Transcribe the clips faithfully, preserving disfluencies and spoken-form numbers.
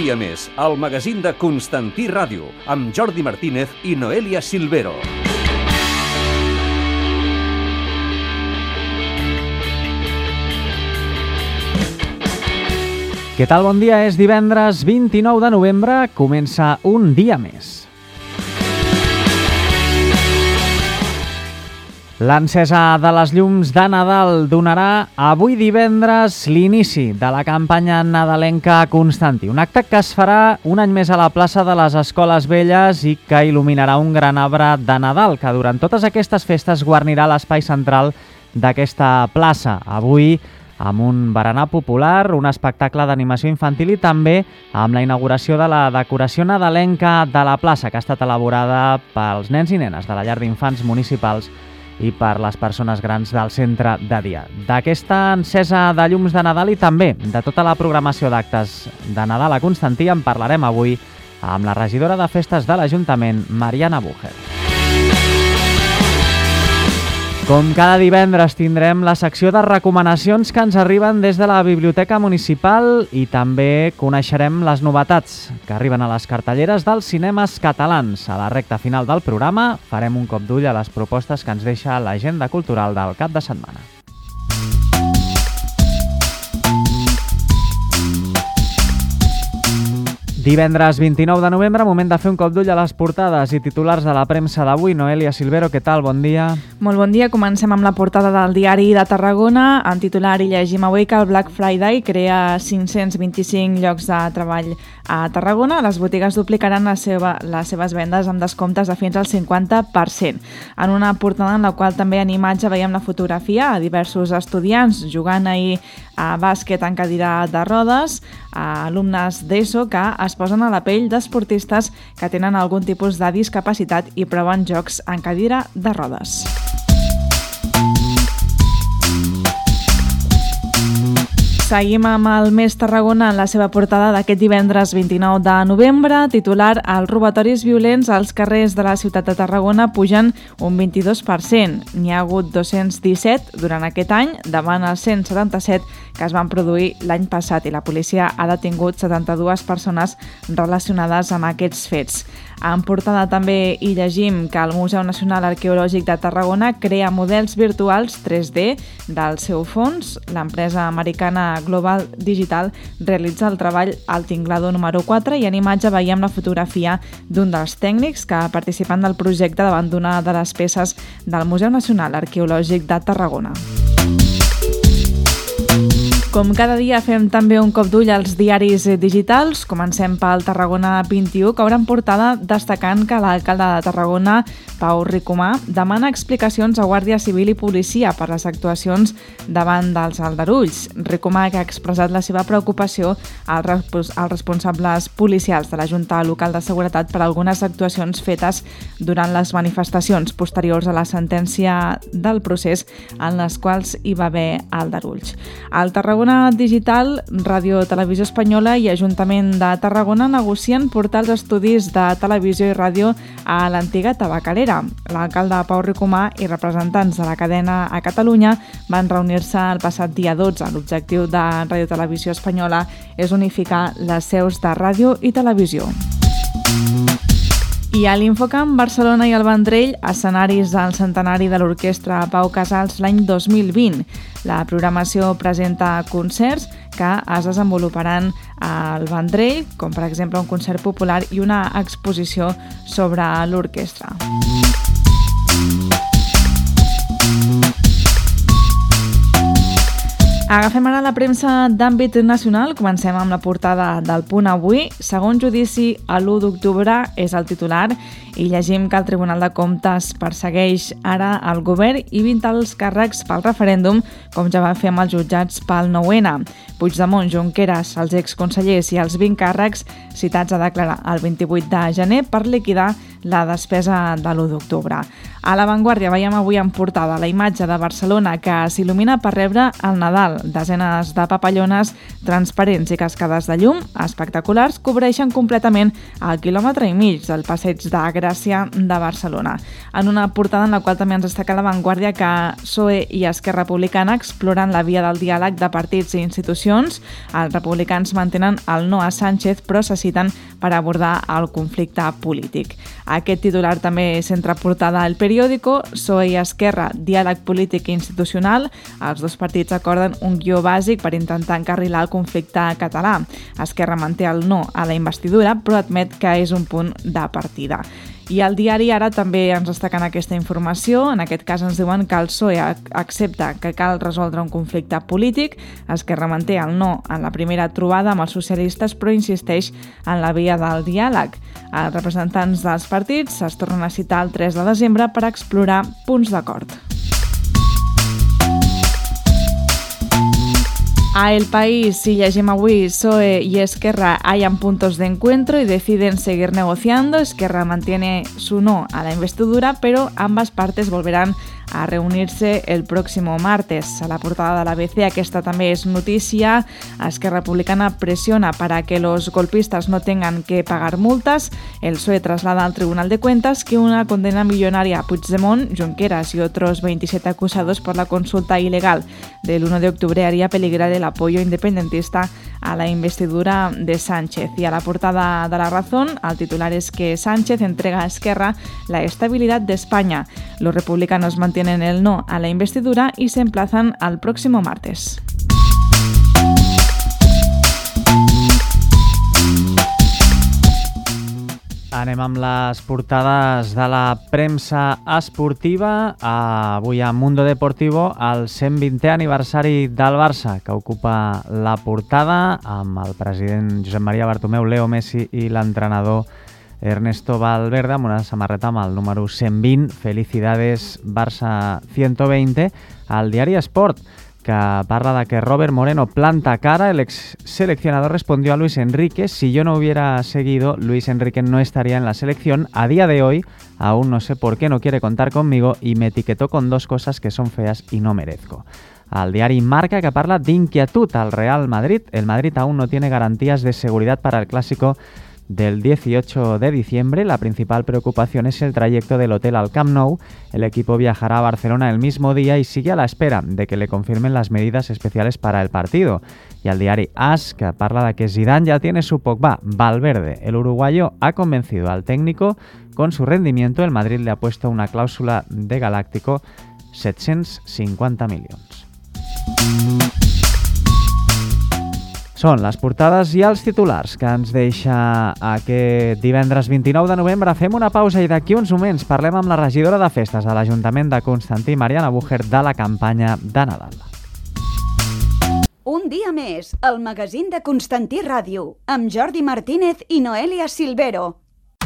dia més, el magazín de Constantí Ràdio, amb Jordi Martínez i Noelia Silvero. Què tal? Bon dia, és divendres vint-i-nou de novembre, comença un dia més. L'encesa de les llums de Nadal donarà avui divendres l'inici de la campanya nadalenca a Constantí, un acte que es farà un any més a la plaça de les Escoles Velles i que il·luminarà un gran arbre de Nadal que durant totes aquestes festes guarnirà l'espai central d'aquesta plaça. Avui amb un berenar popular, un espectacle d'animació infantil i també amb la inauguració de la decoració nadalenca de la plaça, que ha estat elaborada pels nens i nenes de la llar d'infants municipals i per les persones grans del centre de dia. D'aquesta encesa de llums de Nadal i també de tota la programació d'actes de Nadal a Constantí en parlarem avui amb la regidora de festes de l'Ajuntament, Mariana Búger. Com cada divendres tindrem la secció de recomanacions que ens arriben des de la Biblioteca Municipal i també coneixerem les novetats que arriben a les cartelleres dels cinemes catalans. A la recta final del programa farem un cop d'ull a les propostes que ens deixa l'agenda cultural del cap de setmana. Divendres vint-i-nou de novembre, moment de fer un cop d'ull a les portades i titulars de la premsa d'avui. Noelia Silvero, què tal? Bon dia. Molt bon dia. Comencem amb la portada del Diari de Tarragona. En titular hi llegim avui que el Black Friday crea cinc-cents vint-i-cinc llocs de treball a Tarragona. Les botigues duplicaran la seva, les seves vendes amb descomptes de fins al cinquanta per cent. En una portada en la qual també en imatge veiem la fotografia a diversos estudiants jugant ahir a bàsquet en cadira de rodes, a alumnes d'ESO que es posen a la pell d'esportistes que tenen algun tipus de discapacitat i proven jocs en cadira de rodes. Seguim amb el Més Tarragona en la seva portada d'aquest divendres vint-i-nou de novembre. Titular: els robatoris violents als carrers de la ciutat de Tarragona pugen un vint-i-dos per cent. N'hi ha hagut dos-cents disset durant aquest any, davant els cent setanta-set que es van produir l'any passat, i la policia ha detingut setanta-dues persones relacionades amb aquests fets. En portada també hi llegim que el Museu Nacional Arqueològic de Tarragona crea models virtuals tres D del seu fons. L'empresa americana Global Digital realitza el treball al tinglador número quatre i en imatge veiem la fotografia d'un dels tècnics que participen del projecte davant d'una de les peces del Museu Nacional Arqueològic de Tarragona. Com cada dia fem també un cop d'ull als diaris digitals. Comencem pel Tarragona vint-i-u, que obre en portada destacant que l'alcalde de Tarragona, Pau Ricomà, demana explicacions a Guàrdia Civil i Policia per les actuacions davant dels aldarulls. Ricomà, que ha expressat la seva preocupació als responsables policials de la Junta Local de Seguretat per algunes actuacions fetes durant les manifestacions posteriors a la sentència del procés en les quals hi va haver aldarulls. Al Tarragona Digital, Ràdio Televisió Espanyola i Ajuntament de Tarragona negocien portar els estudis de televisió i ràdio a l'antiga tabacalera. L'alcalde Pau Ricomà i representants de la cadena a Catalunya van reunir-se el passat dia dotze. L'objectiu de Ràdio Televisió Espanyola és unificar les seus de ràdio i televisió. I a l'Infocamp, Barcelona i el Vendrell, escenaris del centenari de l'orquestra Pau Casals l'any dos mil vint. La programació presenta concerts que es desenvoluparan al Vendrell, com per exemple un concert popular i una exposició sobre l'orquestra. Agafem ara la premsa d'àmbit nacional. Comencem amb la portada del Punt Avui. Segon judici a l'u d'octubre és el titular i llegim que el Tribunal de Comptes persegueix ara el govern i vint alts càrrecs pel referèndum, com ja va fer amb els jutjats pel nou ene. Puigdemont, Junqueras, els exconsellers i els vint càrrecs citats a declarar el vint-i-vuit de gener per liquidar la despesa de l'u d'octubre. A l'avantguàrdia veiem avui en portada la imatge de Barcelona que s'il·lumina per rebre el Nadal. Desenes de papallones transparents i cascades de llum espectaculars cobreixen completament el quilòmetre i mig del passeig de Gràcia de Barcelona. En una portada en la qual també ens destaca l'avantguàrdia que P S O E i Esquerra Republicana exploren la via del diàleg de partits i institucions. Els republicans mantenen el no a Sánchez però se citen per abordar el conflicte polític. Aquest titular també centra portada al periòdico. P S O E i Esquerra, diàleg polític i institucional. Els dos partits acorden un guió bàsic per intentar encarrilar el conflicte català. Esquerra manté el no a la investidura però admet que és un punt de partida. I el diari Ara també ens destaquen aquesta informació. En aquest cas ens diuen que el P S O E accepta que cal resoldre un conflicte polític. Esquerra manté el no en la primera trobada amb els socialistes però insisteix en la via del diàleg. Els representants dels partits es tornen a citar el tres de desembre per explorar punts d'acord. A El País, si llegim avui, P S O E y Esquerra hallan puntos de encuentro y deciden seguir negociando. Esquerra mantiene su no a la investidura, pero ambas partes volverán a reunirse el próximo martes. A la portada de la A B C aquesta també és notícia. Esquerra Republicana presiona para que los golpistas no tengan que pagar multas. El P S O E traslada al Tribunal de Cuentas que una condena millonaria a Puigdemont, Junqueras y otros veintisiete acusados por la consulta ilegal del uno de octubre haría peligrar el apoyo independentista a la investidura de Sánchez. Y a la portada de La Razón, el titular es que Sánchez entrega a Esquerra la estabilidad de España. Los republicanos mantienen el no a la investidura y se emplazan al próximo martes. Anem amb les portades de la premsa esportiva. Avui a Mundo Deportivo, el cent vintè aniversari del Barça, que ocupa la portada amb el president Josep Maria Bartomeu, Leo Messi i l'entrenador Ernesto Valverde amb una samarreta amb el número cent vint, Felicidades Barça ciento veinte. Al diari Sport, que parla de que Robert Moreno planta cara. El ex seleccionador respondió a Luis Enrique: si yo no hubiera seguido, Luis Enrique no estaría en la selección. A día de hoy, aún no sé por qué no quiere contar conmigo y me etiquetó con dos cosas que son feas y no merezco. Al diari Marca, que parla d'inquietud al Real Madrid. El Madrid aún no tiene garantías de seguridad para el clásico del dieciocho de diciembre. La principal preocupación es el trayecto del hotel al Camp Nou. El equipo viajará a Barcelona el mismo día y sigue a la espera de que le confirmen las medidas especiales para el partido. Y al diari AS, que parla de que Zidane ya tiene su Pogba. Valverde, el uruguayo, ha convencido al técnico con su rendimiento. El Madrid le ha puesto una cláusula de galáctico, set-cents cinquanta milions. Són les portades i els titulars que ens deixa aquest divendres vint-i-nou de novembre. Fem una pausa i d'aquí uns moments parlem amb la regidora de festes de l'Ajuntament de Constantí, Mariana Búger, de la campanya de Nadal. Un dia més, el magazín de Constantí Ràdio, amb Jordi Martínez i Noelia Silvero.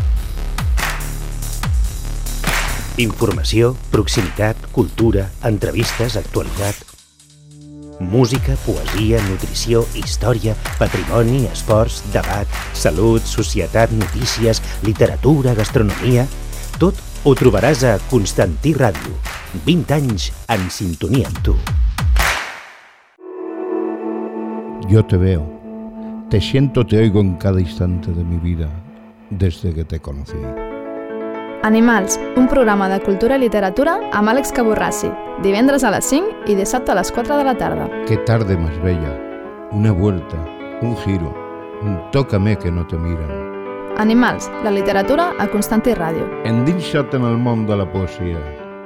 Informació, proximitat, cultura, entrevistes, actualitat... Música, poesia, nutrició, història, patrimoni, esports, debat, salut, societat, notícies, literatura, gastronomia... Tot ho trobaràs a Constantí Ràdio. vint anys en sintonia amb tu. Yo te veo, te siento, te oigo en cada instante de mi vida, desde que te conocí. Animals, un programa de cultura i literatura amb Àlex Caborrassi, divendres a les cinc i dissabte a les quatre de la tarda. Qué tarde más bella, una vuelta, un giro, un tócame que no te miran. Animals, la literatura a Constantí Ràdio. Endinsa't en el món de la poesia.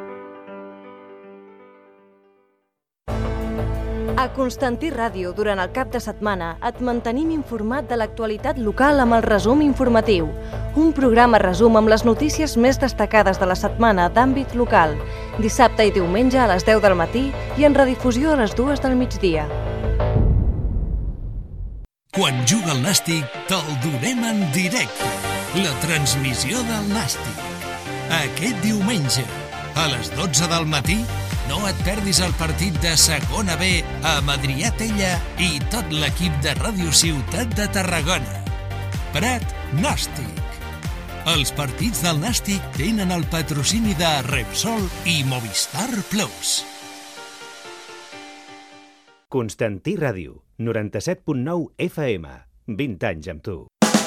A Constantí Ràdio, durant el cap de setmana, et mantenim informat de l'actualitat local amb el resum informatiu. Un programa resum amb les notícies més destacades de la setmana d'àmbit local, dissabte i diumenge a les deu del matí i en redifusió a les dues del migdia. Quan juga el Nàstic, te'l donem en directe. La transmissió del Nàstic. Aquest diumenge, a les dotze del matí, no et perdis el partit de segona B amb Adrià Tella i tot l'equip de Ràdio Ciutat de Tarragona. Prat Nàstic. Els partits del Nàstic tenen el patrocini de Repsol i Movistar Plus. Constantí Ràdio, noranta-set punt nou F M, vint anys amb tu.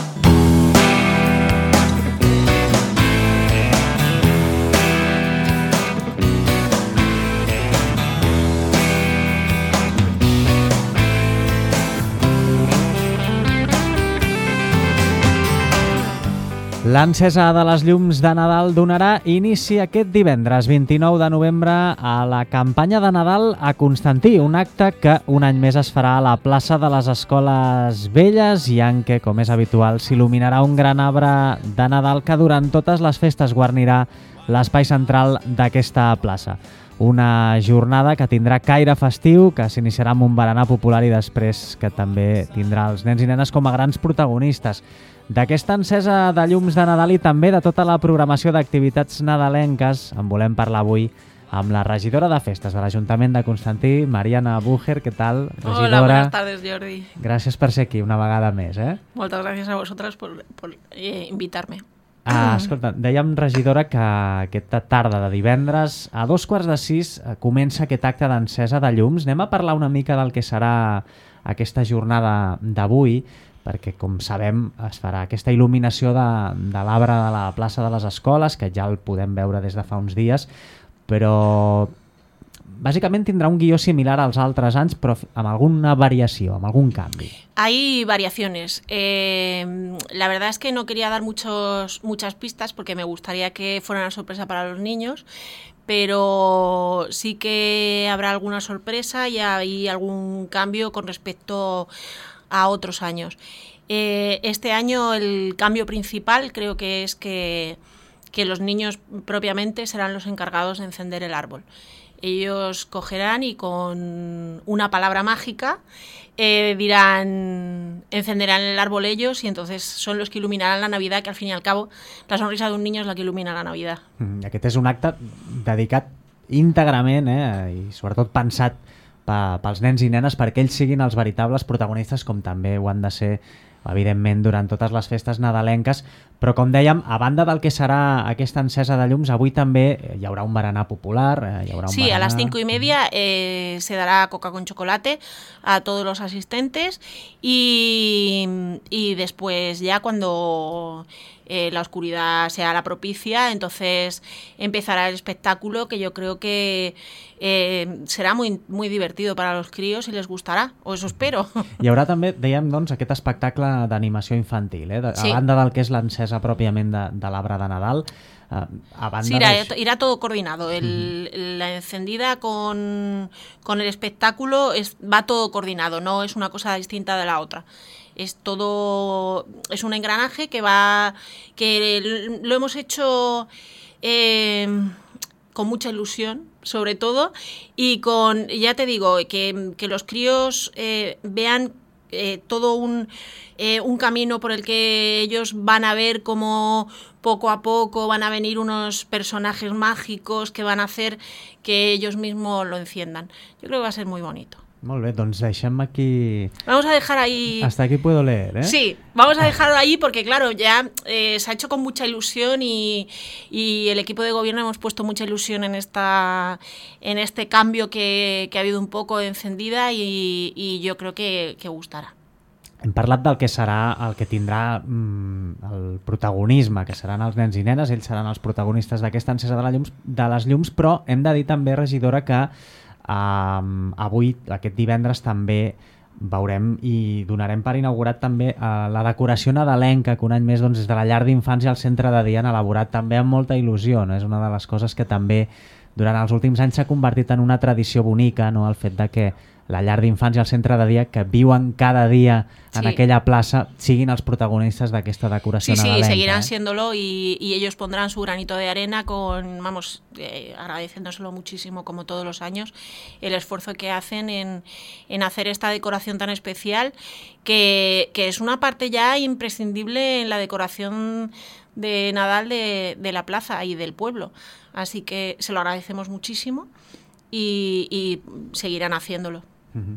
L'encesa de les llums de Nadal donarà inici aquest divendres vint-i-nou de novembre a la campanya de Nadal a Constantí, un acte que un any més es farà a la plaça de les Escoles Velles i en què, com és habitual, s'il·luminarà un gran arbre de Nadal que durant totes les festes guarnirà l'espai central d'aquesta plaça. Una jornada que tindrà caire festiu, que s'iniciarà amb un berenar popular i després que també tindrà els nens i nenes com a grans protagonistes. D'aquesta encesa de llums de Nadal i també de tota la programació d'activitats nadalenques en volem parlar avui amb la regidora de festes de l'Ajuntament de Constantí, Mariana Búger. ¿Qué tal, regidora? Hola, buenas tardes, Jordi. Gràcies per ser aquí una vegada més, eh? Moltes gràcies a vosaltres por, por eh, invitar-me. Ah, escolta, dèiem, regidora, que aquesta tarda de divendres a dos quarts de sis comença aquest acte d'encesa de llums. Anem a parlar una mica del que serà aquesta jornada d'avui, perquè, com sabem, es farà aquesta il·luminació de, de l'arbre de la plaça de les Escoles, que ja el podem veure des de fa uns dies, però bàsicament tindrà un guió similar als altres anys, però amb alguna variació, amb algún canvi. Hay variaciones. Eh, la verdad es que no quería dar muchos, muchas pistas porque me gustaría que fuera una sorpresa para los niños, pero sí que habrá alguna sorpresa y hay algún cambio con respecto a otros años. Eh, este año el cambio principal creo que es que, que los niños propiamente serán los encargados de encender el árbol. Ellos cogerán y con una palabra mágica eh, dirán, encenderán el árbol ellos y entonces son los que iluminarán la Navidad, que al fin y al cabo la sonrisa de un niño es la que ilumina la Navidad. Mm, aquest és un acte dedicat íntegrament eh, i sobretot pensat pels nens i nenes perquè ells siguin els veritables protagonistes, com també ho han de ser, evidentment, durant totes les festes nadalenques. Però, com dèiem, a banda del que serà aquesta encesa de llums, avui també hi haurà un berenar popular. Hi haurà un sí, berenar... a las cinco y media eh, se dará coca con chocolate a todos los asistentes y, y después ya cuando eh, la oscuridad sea la propicia, entonces empezará el espectáculo, que yo creo que eh, serà muy, muy divertido para los críos i les gustarà, o eso espero. Hi haurà també, dèiem, doncs, aquest espectacle d'animació infantil, eh? Sí. A banda del que és l'encesa pròpiament de, de l'arbre de Nadal. Uh, a banda sí, irá, de... irá todo coordinado. El, uh-huh. La encendida con, con el espectáculo es, va todo coordinado, no es una cosa distinta de la otra. Es todo, es un engranaje que va, que lo hemos hecho eh, con mucha ilusión, sobre todo, y con, ya te digo, que, que los críos eh, vean eh, todo un, eh, un camino por el que ellos van a ver cómo poco a poco van a venir unos personajes mágicos que van a hacer que ellos mismos lo enciendan. Yo creo que va a ser muy bonito. Molt bé, doncs deixem aquí... Vamos a dejar ahí... Hasta aquí puedo leer, ¿eh? Sí, vamos a dejarlo ahí porque, claro, ya eh, se ha hecho con mucha ilusión y, y el equipo de gobierno hemos puesto mucha ilusión en esta en este cambio que, que ha habido un poco de encendida y, y yo creo que, que gustarà. Hem parlat del que serà, el que tindrà mm, el protagonisme, que seran els nens i nenes, ells seran els protagonistes d'aquesta encesa de, la llums, de les llums, però hem de dir també, regidora, que Um, avui, aquest divendres, també veurem i donarem per inaugurat també uh, la decoració nadalenca, que un any més doncs, des de la llar d'infants i el centre de dia han elaborat també amb molta il·lusió, no? És una de les coses que també durant els últims anys s'ha convertit en una tradició bonica, no? El fet de que la llar d'infants i el centre de dia, que viuen cada dia en sí. aquella plaça, siguin els protagonistes d'aquesta decoració sí, nadalenca. Sí, seguirán ¿eh? siéndolo y, y ellos pondrán su granito de arena con, vamos, eh, agradeciéndoselo muchísimo como todos los años, el esfuerzo que hacen en, en hacer esta decoración tan especial, que, que es una parte ya imprescindible en la decoración de Nadal de, de la plaza y del pueblo. Así que se lo agradecemos muchísimo y, y seguirán haciéndolo. Uh-huh.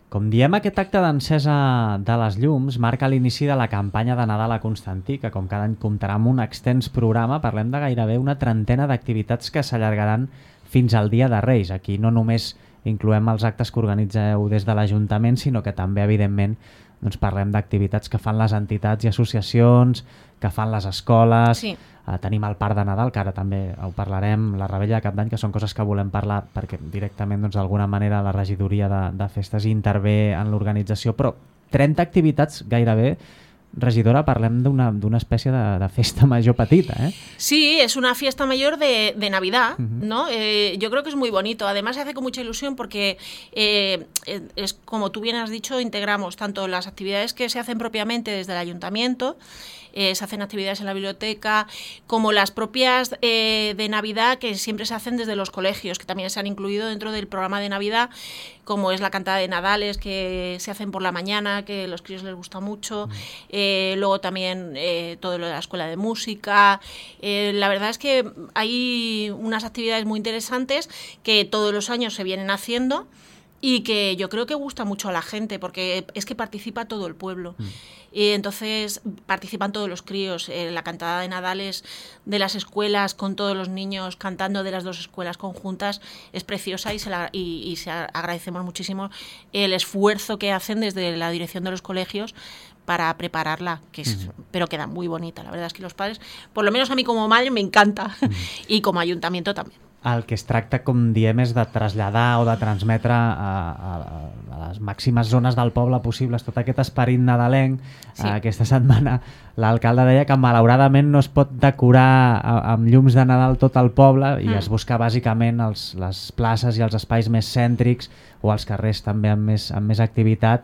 Com diem, aquest acte d'encesa de les llums marca l'inici de la campanya de Nadal a Constantí, que com cada any comptarà amb un extens programa. Parlem de gairebé una trentena d'activitats que s'allargaran fins al Dia de Reis. Aquí no només incloem els actes que organitzeu des de l'Ajuntament, sinó que també, evidentment, doncs parlem d'activitats que fan les entitats i associacions, que fan les escoles. Sí. Uh, tenim el Parc de Nadal, que ara també ho parlarem, la Revetlla de Cap d'Any, que són coses que volem parlar perquè directament, doncs, d'alguna manera, la regidoria de, de festes intervé en l'organització, però trenta activitats gairebé. Regidora, parlem d'una d'una espècie de, de festa major petita, ¿eh? Sí, es una fiesta mayor de, de Navidad, Uh-huh. ¿no? Eh, yo creo que es muy bonito. Además se hace con mucha ilusión porque, eh, es como tú bien has dicho, integramos tanto las actividades que se hacen propiamente desde el ayuntamiento, eh, se hacen actividades en la biblioteca, como las propias eh, de Navidad que siempre se hacen desde los colegios, que también se han incluido dentro del programa de Navidad, como es la cantada de Nadales, que se hacen por la mañana, que a los críos les gusta mucho. Uh-huh. Eh, luego también eh, todo lo de la escuela de música. Eh, la verdad es que hay unas actividades muy interesantes que todos los años se vienen haciendo y que yo creo que gusta mucho a la gente porque es que participa todo el pueblo. Mm. Y entonces participan todos los críos. Eh, la cantada de Nadales de las escuelas con todos los niños cantando de las dos escuelas conjuntas es preciosa y se, la, y, y se agradecemos muchísimo el esfuerzo que hacen desde la dirección de los colegios para prepararla, que es, uh-huh. pero queda muy bonita. La verdad es que los padres, por lo menos a mí como madre, me encanta, uh-huh. y como ayuntamiento también. El que es tracta, com diem, és de traslladar o de transmetre a, a, a les màximes zones del poble possibles tot aquest esperit nadalenc. Sí. Aquesta setmana l'alcalde deia que malauradament no es pot decorar amb llums de Nadal tot el poble i mm. es busca bàsicament els, les places i els espais més cèntrics o els carrers també amb més, amb més activitat,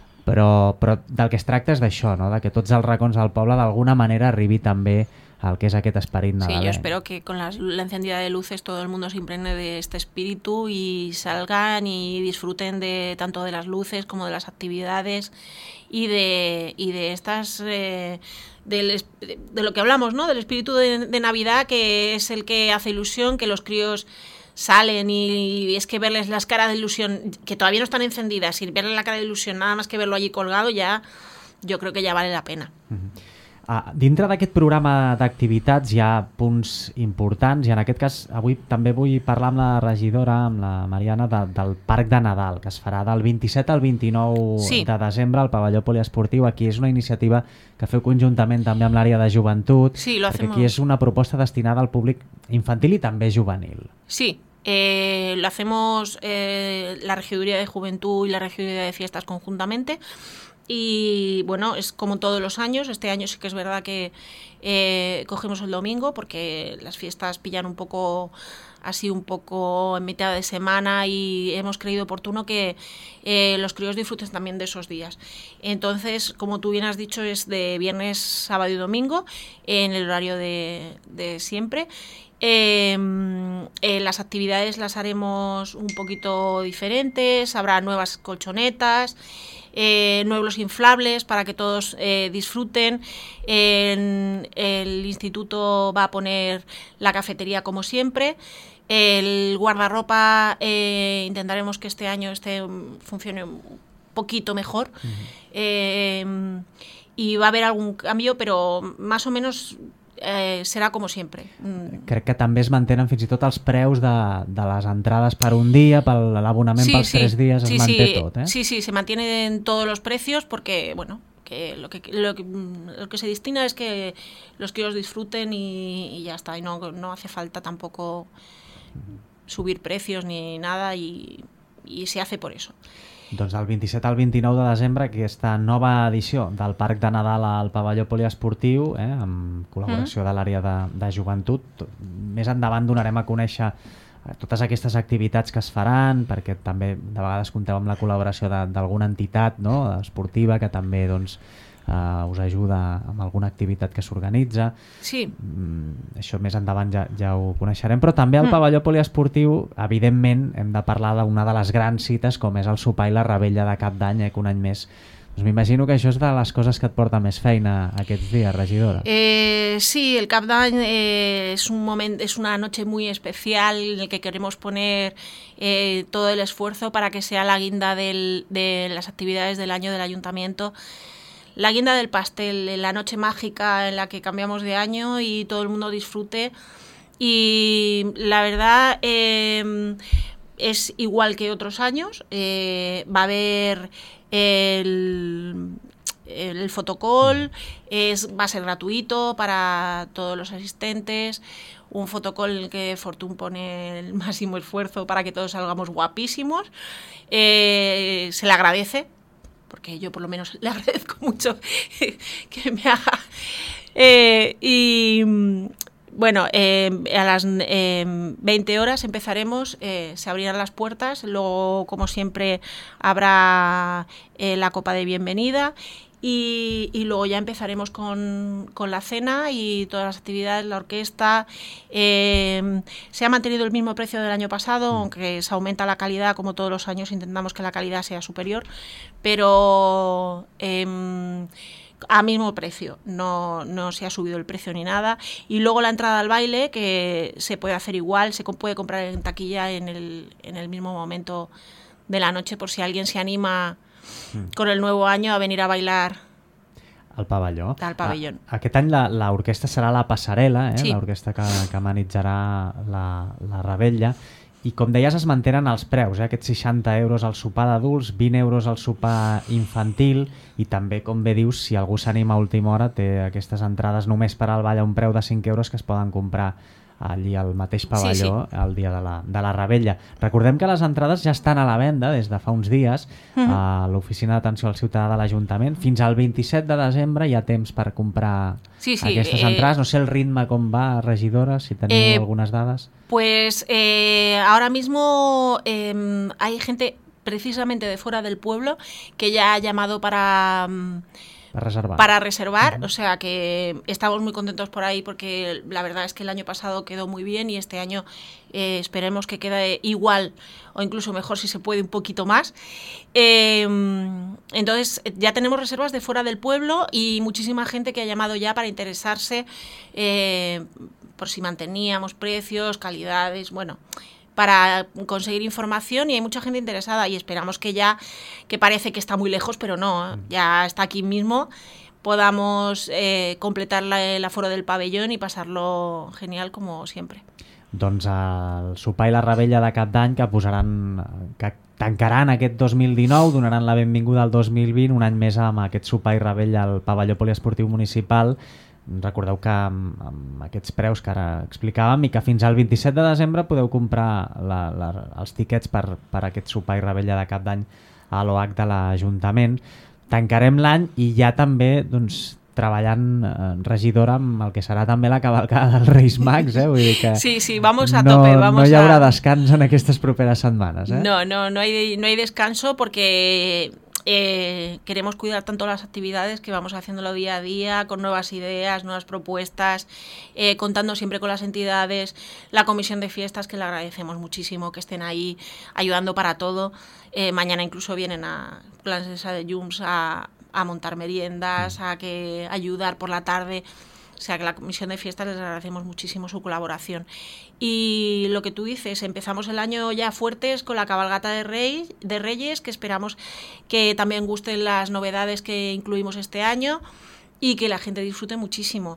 però, però del que es tracta és d'això, no? De que tots els racons del poble d'alguna manera arribi també al que es aquest esperit nadalenc. Sí, yo espero que con las, la encendida de luces todo el mundo se impregne de este espíritu y salgan y disfruten de tanto de las luces como de las actividades y de, y de estas eh, del, de lo que hablamos, ¿no? Del espíritu de, de Navidad, que es el que hace ilusión, que los críos salen y, y es que verles las caras de ilusión, que todavía no están encendidas, y verles la cara de ilusión nada más que verlo allí colgado, ya yo creo que ya vale la pena. Uh-huh. Uh, dintre d'aquest programa d'activitats hi ha punts importants i en aquest cas avui també vull parlar amb la regidora, amb la Mariana, de, del Parc de Nadal, que es farà del vint-i-set al vint-i-nou sí. de desembre al pavelló poliesportiu. Aquí és una iniciativa que feu conjuntament també amb l'àrea de joventut, sí, lo perquè hacemos... aquí és una proposta destinada al públic infantil i també juvenil. Sí, eh, lo hacemos eh, la Regiduría de Juventud y la Regiduría de Fiestas conjuntamente. Y bueno, es como todos los años. Este año sí que es verdad que eh, cogemos el domingo porque las fiestas pillan un poco así un poco en mitad de semana y hemos creído oportuno que eh, los críos disfruten también de esos días. Entonces, como tú bien has dicho, es de viernes, sábado y domingo en el horario de, de siempre. Eh, eh, las actividades las haremos un poquito diferentes, habrá nuevas colchonetas, eh, nuevos inflables para que todos eh, disfruten. En, el instituto va a poner la cafetería como siempre. El guardarropa eh, intentaremos que este año este funcione un poquito mejor. Uh-huh. eh, y va a haber algún cambio, pero más o menos eh, serà com sempre. Mm. Crec que també es mantenen fins i tot els preus de, de les entrades per un dia, per l'abonament sí, pels sí. tres dies, sí, es manté sí. tot, eh? Sí, sí, se mantienen todos los precios porque, bueno, que lo que, lo que, lo que se destina es que los críos disfruten y, y ya está, y no, no hace falta tampoco subir precios ni nada y, y se hace por eso. Doncs del vint-i-set al vint-i-nou de desembre aquesta nova edició del Parc de Nadal al pavelló poliesportiu, eh, amb col·laboració mm. de l'àrea de, de joventut. Més endavant donarem a conèixer totes aquestes activitats que es faran, perquè també de vegades compteu amb la col·laboració d'alguna entitat, no?, esportiva que també doncs, Uh, us ajuda amb alguna activitat que s'organitza. Sí. Mm, això més endavant ja, ja ho coneixerem, però també al mm. pavelló poliesportiu, evidentment, hem de parlar d'una de les grans cites com és el sopar i la revetlla de Cap d'Any, eh, que un any més Doncs m'imagino que això és de les coses que et porta més feina aquests dies, regidora. Eh, sí, el Cap d'Any eh, es un momento, es una noche muy especial en el que queremos poner eh, todo el esfuerzo para que sea la guinda del, de las actividades del año del ayuntamiento. La guinda del pastel, la noche mágica en la que cambiamos de año y todo el mundo disfrute. Y la verdad eh, es igual que otros años. Eh, va a haber el, el fotocall, es, va a ser gratuito para todos los asistentes. Un fotocall en el que Fortune pone el máximo esfuerzo para que todos salgamos guapísimos. Eh, se le agradece, porque yo por lo menos le agradezco mucho que me haga. Eh, y bueno, eh, a las eh, veinte horas empezaremos, eh, se abrirán las puertas, luego como siempre habrá eh, la copa de bienvenida y, y luego ya empezaremos con, con la cena y todas las actividades, la orquesta. Eh, se ha mantenido el mismo precio del año pasado, aunque se aumenta la calidad, como todos los años intentamos que la calidad sea superior, pero Eh, a mismo precio, no, no se ha subido el precio ni nada. Y luego la entrada al baile, que se puede hacer igual, se puede comprar en taquilla en el, en el mismo momento de la noche, por si alguien se anima mm. con el nuevo año a venir a bailar al pavelló. Al pavelló. A, aquest any l'orquestra serà la Passarel·la, eh? Sí. L'orquestra que, que amenitzarà la, la Rebella. I com deies, es mantenen els preus, eh? Aquests seixanta euros al sopar d'adults, vint euros al sopar infantil, i també, com bé dius, si algú s'anima a última hora, té aquestes entrades només per al ball a un preu de cinc euros que es poden comprar allí al mateix pavelló, sí, sí. el dia de la, de la Rebella. Recordem que les entrades ja estan a la venda des de fa uns dies uh-huh. a l'Oficina d'Atenció al Ciutadà de l'Ajuntament. Fins al vint-i-set de desembre hi ha temps per comprar sí, sí, aquestes eh, entrades. No sé el ritme com va, regidora, si teniu eh, algunes dades. Pues eh, ahora mismo eh, hay gente precisamente de fuera del pueblo que ya ha llamado para... Para reservar. Para reservar, uh-huh. O sea que estamos muy contentos por ahí porque la verdad es que el año pasado quedó muy bien y este año eh, esperemos que quede igual o incluso mejor si se puede un poquito más. Eh, entonces ya tenemos reservas de fuera del pueblo y muchísima gente que ha llamado ya para interesarse eh, por si manteníamos precios, calidades, bueno... para conseguir información y hay mucha gente interesada y esperamos que ya, que parece que está muy lejos, pero no, ya está aquí mismo, podamos eh, completar la, el aforo del pabellón y pasarlo genial como siempre. Doncs el sopar i la Rebella de Cap d'Any que posaran, que tancaran aquest dos mil dinou, donaran la benvinguda al dos mil vint, un any més amb aquest sopar i Rebella al pavelló poliesportiu municipal. Recordeu que amb, amb aquests preus que ara explicàvem i que fins al vint-i-set de desembre podeu comprar la, la, els tiquets per, per aquest sopar i Rebella de Cap d'Any a l'O H de l'Ajuntament. Tancarem l'any i ja també doncs, treballant eh, regidora amb el que serà també la cavalcada dels Reis Mags, eh? Vull dir que sí, sí, vamos a no, tope. Vamos no hi haurà a... descans en aquestes properes setmanes. Eh? No, no, no hay, no hay descanso porque... Eh, queremos cuidar tanto las actividades que vamos haciéndolo día a día con nuevas ideas, nuevas propuestas, eh, contando siempre con las entidades, la comisión de fiestas que le agradecemos muchísimo que estén ahí ayudando para todo. Eh, mañana incluso vienen a Planes de Llums a, a montar meriendas, a que ayudar por la tarde. O sea que la comisión de fiestas les agradecemos muchísimo su colaboración. Y lo que tú dices, empezamos el año ya fuertes con la cabalgata de, Rey, de Reyes, que esperamos que también gusten las novedades que incluimos este año y que la gente disfrute muchísimo.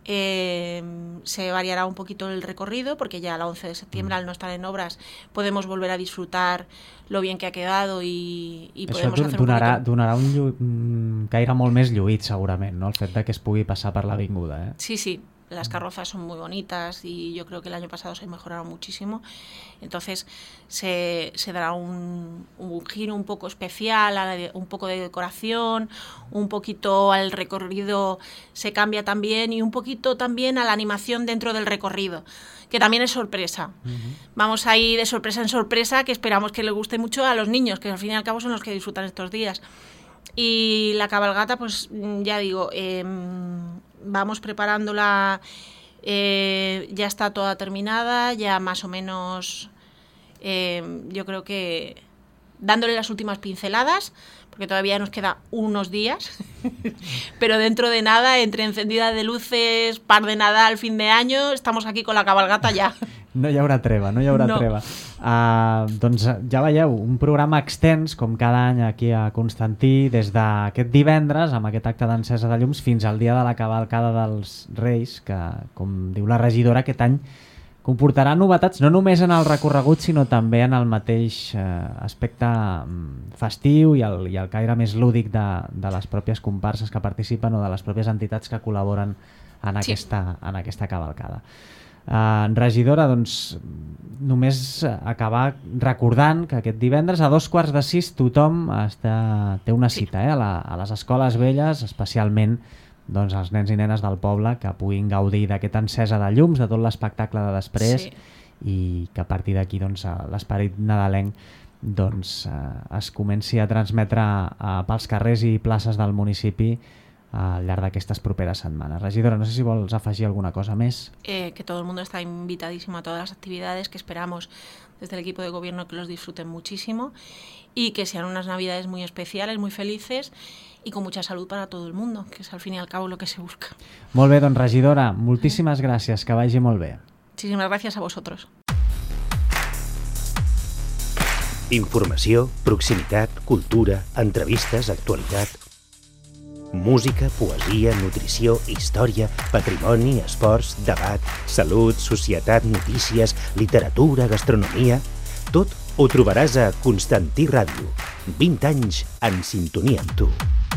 Eh, se variará un poquito el recorrido porque ya el once de septiembre, al no estar en obras, podemos volver a disfrutar lo bien que ha quedado y, y podemos Això hacer donarà, un poquito... donarà un llu... un caire molt més lluït segurament, no? El fet de que es pugui passar per l'avinguda. Eh? Sí, sí, las carrozas son muy bonitas y yo creo que el año pasado se mejoraron muchísimo. Entonces se, se dará un, un giro un poco especial, a la, un poco de decoración, un poquito al recorrido se cambia también y un poquito también a la animación dentro del recorrido, que también es sorpresa. Uh-huh. Vamos ahí de sorpresa en sorpresa, que esperamos que le guste mucho a los niños, que al fin y al cabo son los que disfrutan estos días. Y la cabalgata, pues ya digo, eh, vamos preparándola, eh, ya está toda terminada, ya más o menos, eh, yo creo que dándole las últimas pinceladas, porque todavía nos queda unos días, pero dentro de nada, entre encendida de luces, par de Nadal, fin de año, estamos aquí con la cabalgata ja. No hi haurà treva, no hi haurà no. treva. Uh, doncs ja veieu, un programa extens, com cada any aquí a Constantí, des d'aquest divendres, amb aquest acte d'encesa de llums, fins al dia de la cavalcada dels Reis, que, com diu la regidora, aquest any comportarà novetats no només en el recorregut, sinó també en el mateix eh, aspecte festiu i el, i el caire més lúdic de, de les pròpies comparses que participen o de les pròpies entitats que col·laboren en aquesta, sí. en aquesta cavalcada. Uh, regidora, doncs només acabar recordant que aquest divendres a dos quarts de sis tothom està, té una cita eh, a, la, a les escoles velles, especialment doncs, els nens i nenes del poble que puguin gaudir d'aquesta encesa de llums, de tot l'espectacle de després, sí. i que a partir d'aquí doncs, l'esperit nadalenc doncs, eh, es comenci a transmetre eh, pels carrers i places del municipi al llarg d'aquestes properes setmanes. Regidora, no sé si vols afegir alguna cosa més. Eh, que todo el mundo está invitadísimo a todas las actividades, que esperamos desde el equipo de gobierno que los disfruten muchísimo y que sean unas navidades muy especiales, muy felices y con mucha salud para todo el mundo, que es al fin y al cabo lo que se busca. Molt bé, doncs regidora, moltíssimes gràcies, que vagi molt bé. Muchísimas gracias a vosotros. Informació, proximitat, cultura, entrevistes, actualitat... Música, poesia, nutrició, història, patrimoni, esports, debat, salut, societat, notícies, literatura, gastronomia... Tot ho trobaràs a Constantí Ràdio. vint anys en sintonia amb tu.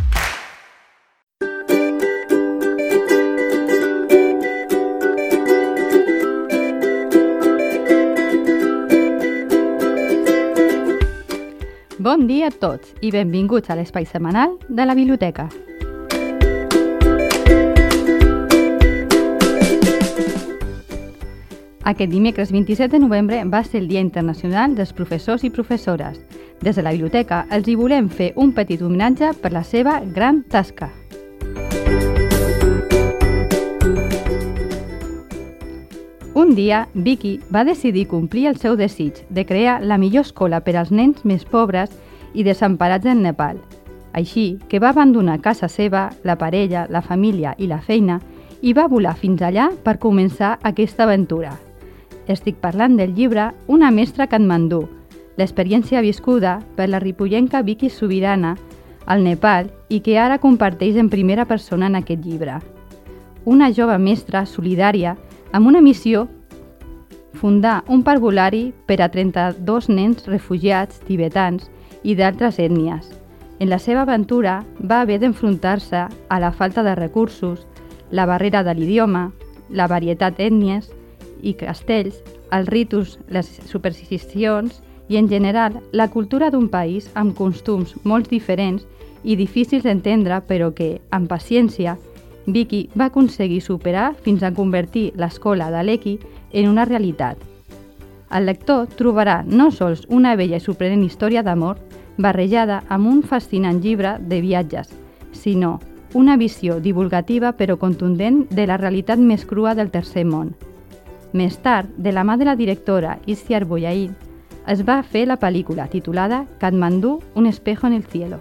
Bon dia a tots i benvinguts a l'espai setmanal de la biblioteca. Aquest dimecres vint-i-set de novembre va ser el Dia Internacional dels Professors i Professores. Des de la biblioteca els hi volem fer un petit homenatge per la seva gran tasca. Un dia, Vicky va decidir complir el seu desig de crear la millor escola per als nens més pobres i desemparats del Nepal. Així que va abandonar casa seva, la parella, la família i la feina i va volar fins allà per començar aquesta aventura. Estic parlant del llibre Una mestra a Katmandú, l'experiència viscuda per la ripollenca Vicky Subirana al Nepal i que ara comparteix en primera persona en aquest llibre. Una jove mestra solidària amb una missió: fundar un parvulari per a trenta-dos nens refugiats tibetans i d'altres ètnies. En la seva aventura va haver d'enfrontar-se a la falta de recursos, la barrera de l'idioma, la varietat d'ètnies i castells, els ritus, les supersticions i, en general, la cultura d'un país amb costums molt diferents i difícils d'entendre, però que, amb paciència, Vicky va aconseguir superar fins a convertir l'escola de l'Eki en una realitat. El lector trobarà no sols una bella i sorprenent història d'amor barrejada amb un fascinant llibre de viatges, sinó una visió divulgativa però contundent de la realitat més crua del tercer món. Més tard, de la mà de la directora Ishtar Boyain, es va fer la pel·lícula titulada Katmandú, un espejo en el cielo.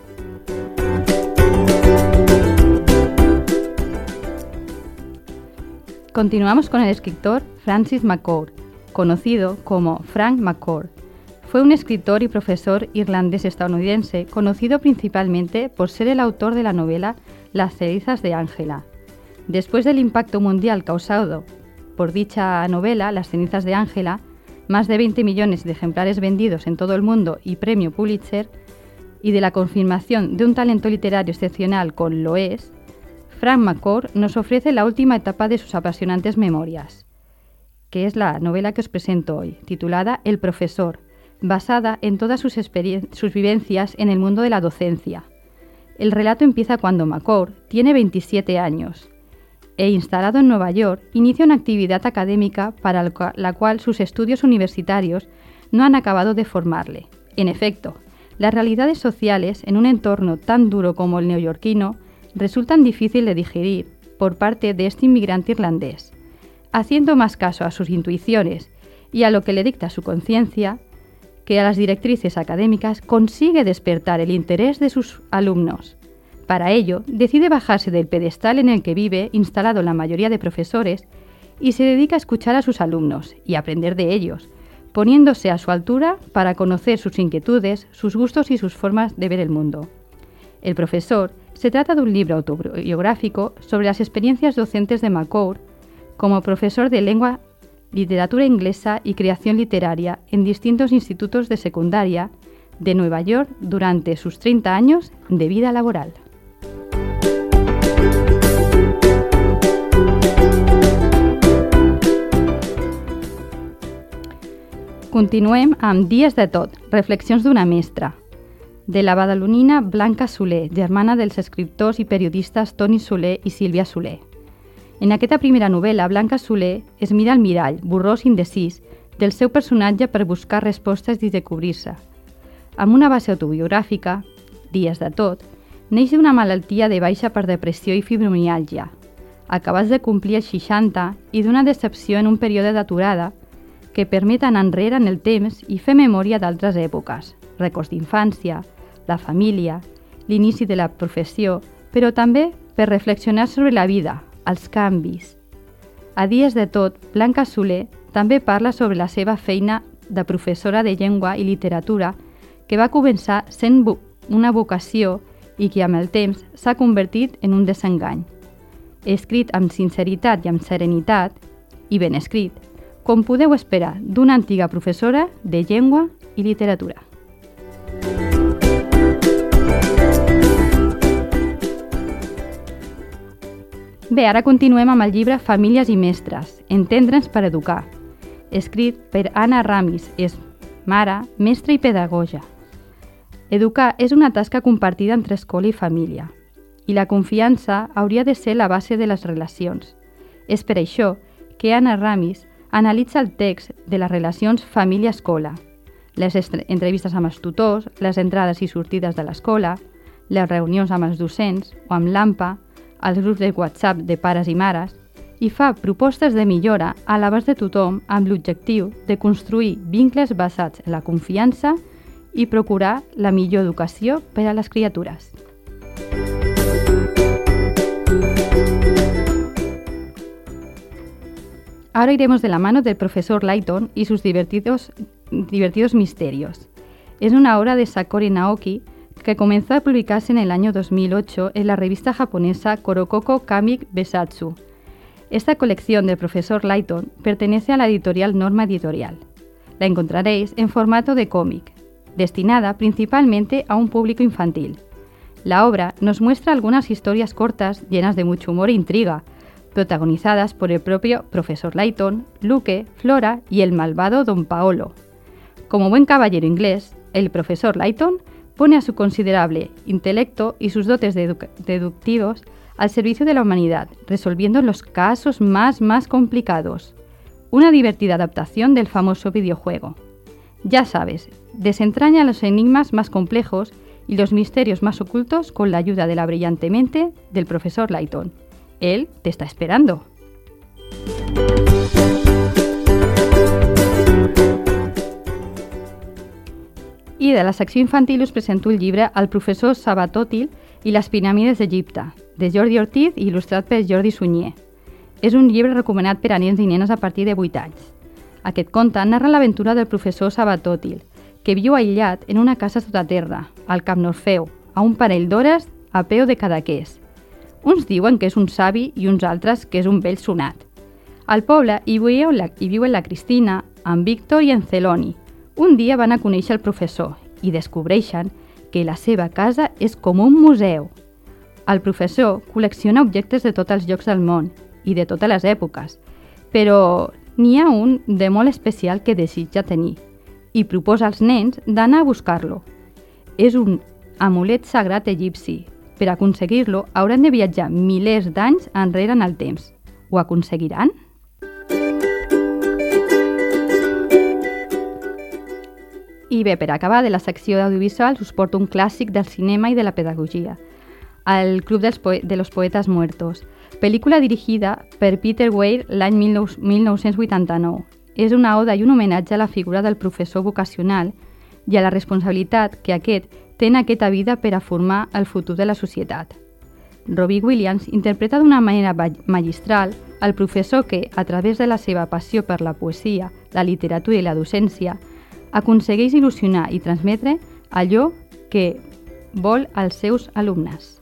Continuamos con el escritor Francis McCourt, conocido como Frank McCourt. Fue un escritor y profesor irlandés-estadounidense conocido principalmente por ser el autor de la novela Las cenizas de Ángela. Después del impacto mundial causado por dicha novela, Las cenizas de Ángela, más de veinte millones de ejemplares vendidos en todo el mundo y premio Pulitzer, y de la confirmación de un talento literario excepcional con Lo es, Frank McCourt nos ofrece la última etapa de sus apasionantes memorias, que es la novela que os presento hoy, titulada El profesor, basada en todas sus, sus vivencias en el mundo de la docencia. El relato empieza cuando McCourt tiene veintisiete años e, instalado en Nueva York, inicia una actividad académica para la cual sus estudios universitarios no han acabado de formarle. En efecto, las realidades sociales en un entorno tan duro como el neoyorquino resultan difíciles de digerir por parte de este inmigrante irlandés. Haciendo más caso a sus intuiciones y a lo que le dicta su conciencia que a las directrices académicas consigue despertar el interés de sus alumnos. Para ello, decide bajarse del pedestal en el que vive, instalado la mayoría de profesores, y se dedica a escuchar a sus alumnos y aprender de ellos, poniéndose a su altura para conocer sus inquietudes, sus gustos y sus formas de ver el mundo. El profesor se trata de un libro autobiográfico sobre las experiencias docentes de McCourt como profesor de lengua, literatura inglesa y creación literaria en distintos institutos de secundaria de Nueva York durante sus treinta años de vida laboral. Continuem amb Dies de tot, reflexions d'una mestra, de la badalonina Blanca Soler, germana dels escriptors i periodistes Toni Soler i Sílvia Soler. En aquesta primera novel·la, Blanca Soler es mira al mirall, borrós i indecís, del seu personatge per buscar respostes i descobrir-se. Amb una base autobiogràfica, Dies de tot, neix d'una malaltia de baixa per depressió i fibromiàlgia, acabats de complir els seixanta i d'una decepció en un període d'aturada que permet anar enrere en el temps i fer memòria d'altres èpoques, records d'infància, la família, l'inici de la professió, però també per reflexionar sobre la vida, els canvis. A Dies de tot, Blanca Soler també parla sobre la seva feina de professora de llengua i literatura que va començar sent una vocació i que amb el temps s'ha convertit en un desengany. Escrit amb sinceritat i amb serenitat, i ben escrit, com podeu esperar d'una antiga professora de llengua i literatura. Bé, ara continuem amb el llibre Famílies i mestres, entendre'ns per educar, escrit per Anna Ramis, és mare, mestra i pedagoga. Educar és una tasca compartida entre escola i família, i la confiança hauria de ser la base de les relacions. És per això que Anna Ramis analitza el text de les relacions família-escola, les entrevistes amb els tutors, les entrades i sortides de l'escola, les reunions amb els docents o amb l'A M P A, els grups de WhatsApp de pares i mares, i fa propostes de millora a l'abast de tothom amb l'objectiu de construir vincles basats en la confiança i procurar la millor educació per a les criatures. Ahora iremos de la mano del profesor Layton y sus divertidos, divertidos misterios. Es una obra de Sakori Naoki que comenzó a publicarse en el año dos mil ocho en la revista japonesa Korokoko Kamic Besatsu. Esta colección del profesor Layton pertenece a la editorial Norma Editorial. La encontraréis en formato de cómic, destinada principalmente a un público infantil. La obra nos muestra algunas historias cortas llenas de mucho humor e intriga, protagonizadas por el propio profesor Layton, Luke, Flora y el malvado Don Paolo. Como buen caballero inglés, el profesor Layton pone a su considerable intelecto y sus dotes deductivos al servicio de la humanidad, resolviendo los casos más, más complicados. Una divertida adaptación del famoso videojuego. Ya sabes, desentraña los enigmas más complejos y los misterios más ocultos con la ayuda de la brillante mente del profesor Layton. Él te está esperando. I de la secció infantil us presento el llibre El professor Sabatòtil i les piràmides d'Egipte, de Jordi Ortiz i il·lustrat per Jordi Sunyer. És un llibre recomanat per a nens i nenes a partir de vuit anys. Aquest conte narra l'aventura del professor Sabatòtil, que viu aïllat en una casa sota terra, al Camp Norfeu, a un parell d'hores a peu de Cadaqués. Uns diuen que és un savi i uns altres que és un vell sonat. Al poble hi viuen la, hi viuen la Cristina, en Víctor i en Celoni. Un dia van a conèixer el professor i descobreixen que la seva casa és com un museu. El professor col·lecciona objectes de tots els llocs del món i de totes les èpoques, però n'hi ha un de molt especial que desitja tenir i proposa als nens d'anar a buscar-lo. És un amulet sagrat egipci. Per aconseguir-lo hauran de viatjar milers d'anys enrere en el temps. Ho aconseguiran? I bé, per acabar de la secció d'audiovisuals us porto un clàssic del cinema i de la pedagogia, El Club dels Poe- de los Poetas Muertos, pel·lícula dirigida per Peter Weir l'any mil nou-cents vuitanta-nou. És una oda i un homenatge a la figura del professor vocacional i a la responsabilitat que aquest té en aquesta vida per a formar el futur de la societat. Robbie Williams interpreta d'una manera magistral el professor que, a través de la seva passió per la poesia, la literatura i la docència, aconsegueix il·lusionar i transmetre allò que vol als seus alumnes.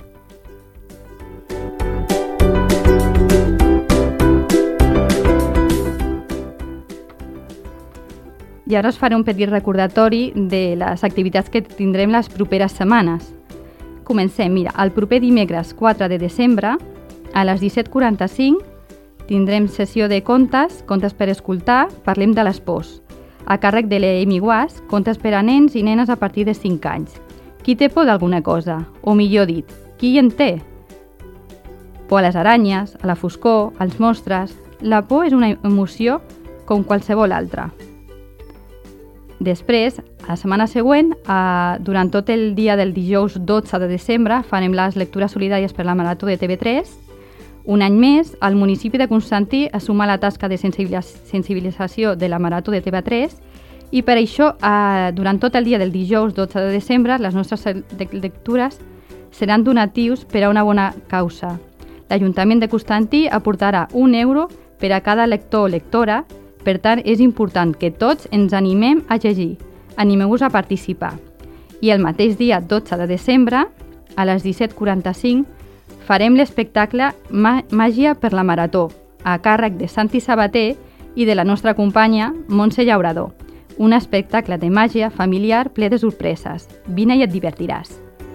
I ara us faré un petit recordatori de les activitats que tindrem les properes setmanes. Comencem, mira, el proper dimecres quatre de desembre, a les disset quaranta-cinc, tindrem sessió de contes, contes per escoltar, parlem de les pors. A càrrec de l'Amy Guas, contes per a nens i nenes a partir de cinc anys. Qui té por d'alguna cosa? O millor dit, qui hi en té? Por a les aranyes, a la foscor, als monstres... La por és una emoció com qualsevol altra. Després, a la setmana següent, eh, durant tot el dia del dijous dotze de desembre, farem les lectures solidàries per la Marató de T V tres. Un any més, el municipi de Constantí assuma la tasca de sensibilització de la Marató de T V tres i per això, eh, durant tot el dia del dijous dotze de desembre, les nostres lectures seran donatius per a una bona causa. L'Ajuntament de Constantí aportarà un euro per a cada lector o lectora. Per tant, és important que tots ens animem a llegir. Animeu-vos a participar. I el mateix dia dotze de desembre, a les disset quaranta-cinc, farem l'espectacle Màgia per la Marató, a càrrec de Santi Sabater i de la nostra companya Montse Llaurador. Un espectacle de màgia familiar ple de sorpreses. Vine i et divertiràs.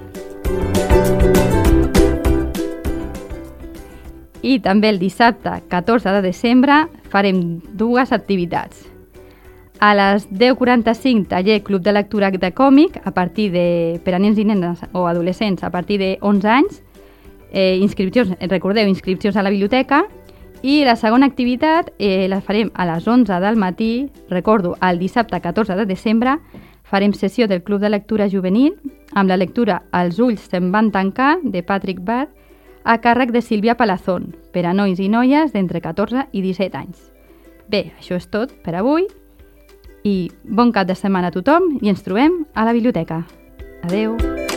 I també el dissabte catorze de desembre farem dues activitats. A les deu quaranta-cinc, taller Club de Lectura de Còmic a partir de, per a nens i nenes o adolescents a partir de onze anys. Eh, inscripcions, recordeu, inscripcions a la biblioteca. I la segona activitat eh, la farem a les onze del matí, recordo, el dissabte catorze de desembre, farem sessió del Club de Lectura Juvenil amb la lectura Els ulls se'n van tancar, de Patrick Bart, a càrrec de Sílvia Palazón, per a nois i noies d'entre catorze i disset anys. Bé, això és tot per avui i bon cap de setmana a tothom i ens trobem a la biblioteca. Adeu!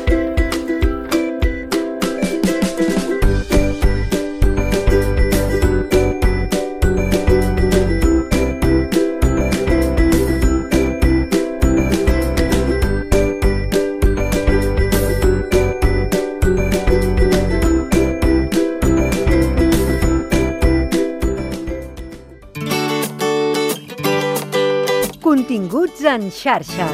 Continguts en xarxa.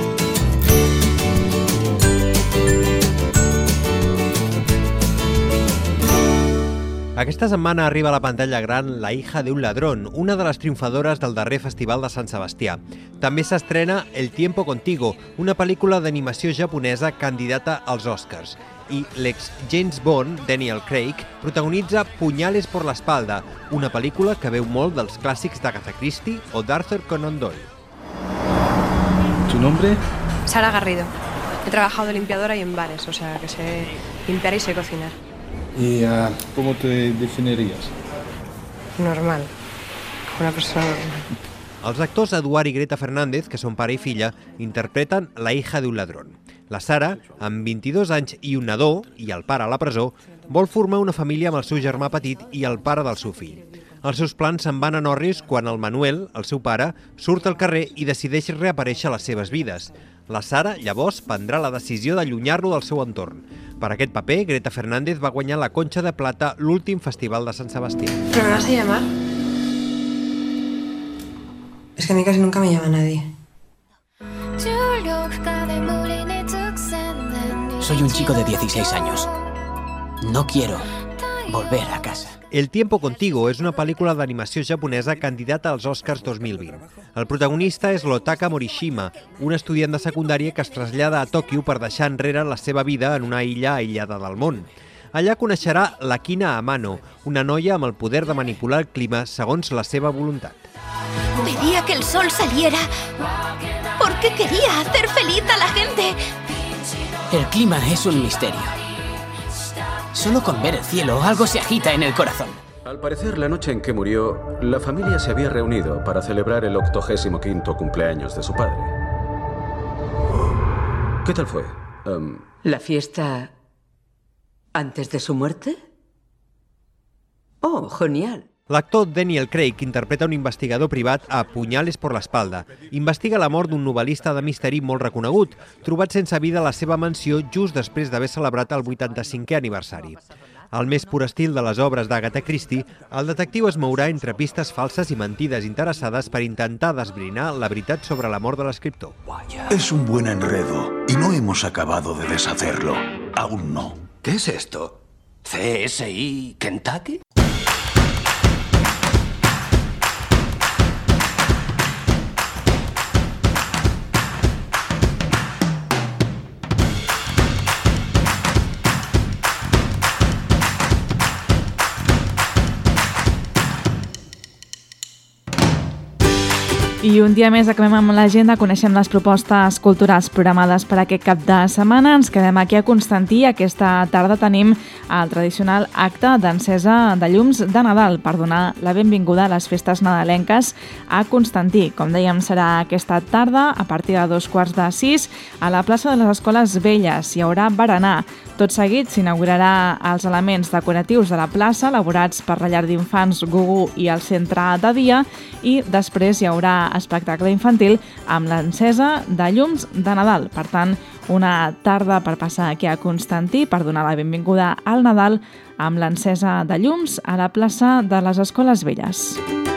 Aquesta setmana arriba a la pantalla gran La hija de un ladrón, una de les triomfadores del darrer Festival de Sant Sebastià. També s'estrena El tiempo contigo, una pel·lícula d'animació japonesa candidata als Oscars. I l'ex James Bond, Daniel Craig, protagonitza Puñales por la espalda, una pel·lícula que veu molt dels clàssics d'Agatha Christie o d'Arthur Conan Doyle. ¿Tu nombre? Sara Garrido. He trabajado de limpiadora y en bares, o sea que sé limpiar y sé cocinar. ¿Y uh, cómo te definirías? Normal. Una persona... Els actors Eduard i Greta Fernández, que són pare i filla, interpreten La hija de un ladrón. La Sara, amb vint-i-dos anys i un nadó, i el pare a la presó, vol formar una família amb el seu germà petit i el pare del seu fill. Els seus plans se'n van en orris quan el Manuel, el seu pare, surt al carrer i decideix reaparèixer a les seves vides. La Sara, llavors, prendrà la decisió d'allunyar-lo del seu entorn. Per aquest paper, Greta Fernández va guanyar la Concha de Plata l'últim festival de Sant Sebastià. ¿Pero me vas a llamar? Es que a mí casi nunca me llama nadie. Soy un chico de dieciséis años. No quiero volver a casa. El tiempo contigo és una pel·lícula d'animació japonesa candidata als Oscars dos mil vint. El protagonista és Lotaka Morishima, un estudiant de secundària que es trasllada a Tòquio per deixar enrere la seva vida en una illa aïllada del món. Allà coneixerà l'Akina Amano, una noia amb el poder de manipular el clima segons la seva voluntat. Pedía que el sol saliera porque quería hacer feliz a la gente. El clima es un misterio. Solo con ver el cielo, algo se agita en el corazón. Al parecer, la noche en que murió, la familia se había reunido para celebrar el octogésimo quinto cumpleaños de su padre. ¿Qué tal fue? Um... ¿La fiesta antes de su muerte? Oh, genial. L'actor Daniel Craig interpreta un investigador privat a Punyales por l'espalda. Investiga la mort d'un novel·lista de misteri molt reconegut, trobat sense vida a la seva mansió just després d'haver celebrat el vuitanta-cinquè aniversari. Al més pur estil de les obres d'Agatha Christie, el detectiu es mourà entre pistes falses i mentides interessades per intentar desbrinar la veritat sobre la mort de l'escriptor. Es un buen enredo y no hemos acabado de deshacerlo. Aún no. ¿Qué es esto? ¿C S I Kentucky? I un dia més acabem amb l'agenda, coneixem les propostes culturals programades per aquest cap de setmana. Ens quedem aquí a Constantí. Aquesta tarda tenim el tradicional acte d'encesa de llums de Nadal per donar la benvinguda a les festes nadalenques a Constantí. Com dèiem, serà aquesta tarda a partir de dos quarts de sis a la plaça de les Escoles Velles. Hi haurà berenar. Tot seguit s'inaugurarà els elements decoratius de la plaça elaborats per la llar d'infants Gugu i el centre de dia, i després hi haurà espectacle infantil amb l'encesa de llums de Nadal. Per tant, una tarda per passar aquí a Constantí per donar la benvinguda al Nadal amb l'encesa de llums a la plaça de les Escoles Velles.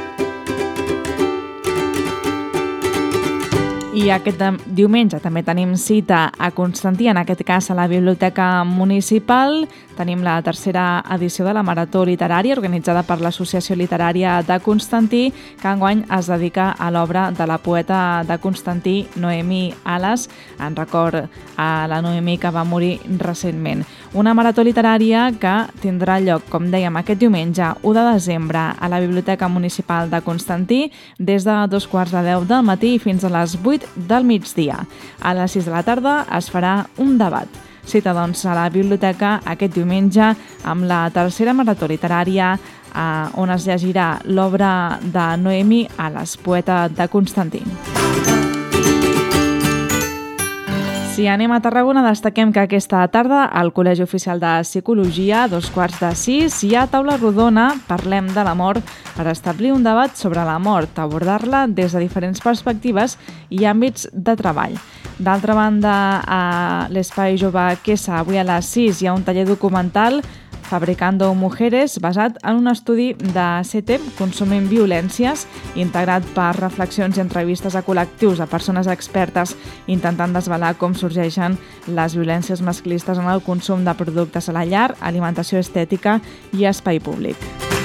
I aquest diumenge també tenim cita a Constantí, en aquest cas a la Biblioteca Municipal. Tenim la tercera edició de la Marató Literària organitzada per l'Associació Literària de Constantí, que enguany es dedica a l'obra de la poeta de Constantí, Noemí Alas, en record a la Noemí que va morir recentment. Una marató literària que tindrà lloc, com dèiem, aquest diumenge, u de desembre, a la Biblioteca Municipal de Constantí, des de dos quarts de deu del matí fins a les vuit del migdia. A les sis de la tarda es farà un debat. Cita, doncs, a la biblioteca aquest diumenge amb la tercera marató literària eh, on es llegirà l'obra de Noemí Alas, poeta de Constantí. Si anem a Tarragona, destaquem que aquesta tarda al Col·legi Oficial de Psicologia, a dos quarts de sis, hi ha taula rodona, parlem de la mort, per establir un debat sobre la mort, abordar-la des de diferents perspectives i àmbits de treball. D'altra banda, a l'Espai Jove Quesa, avui a les sis, hi ha un taller documental, Fabricando Mujeres, basat en un estudi de C E T E M, Consumint Violències, integrat per reflexions i entrevistes a col·lectius de persones expertes intentant desvelar com sorgeixen les violències masclistes en el consum de productes a la llar, alimentació estètica i espai públic.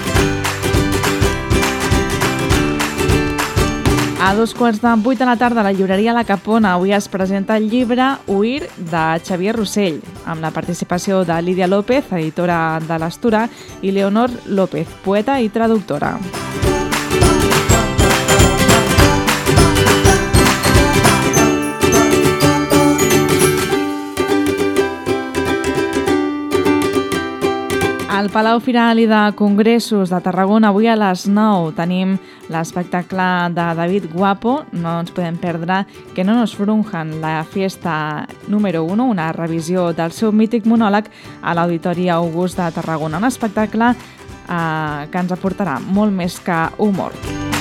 A dos quarts de vuit de la tarda a la llibreria La Capona avui es presenta el llibre Huir de Xavier Rossell, amb la participació de Lídia López, editora de l'Astura, i Leonor López, poeta i traductora. Al Palau Firal i de Congressos de Tarragona avui a les nou tenim l'espectacle de David Guapo, no ens podem perdre Que no nos frunjan, la fiesta número uno, una revisió del seu mític monòleg a l'Auditori August de Tarragona, un espectacle eh, que ens aportarà molt més que humor.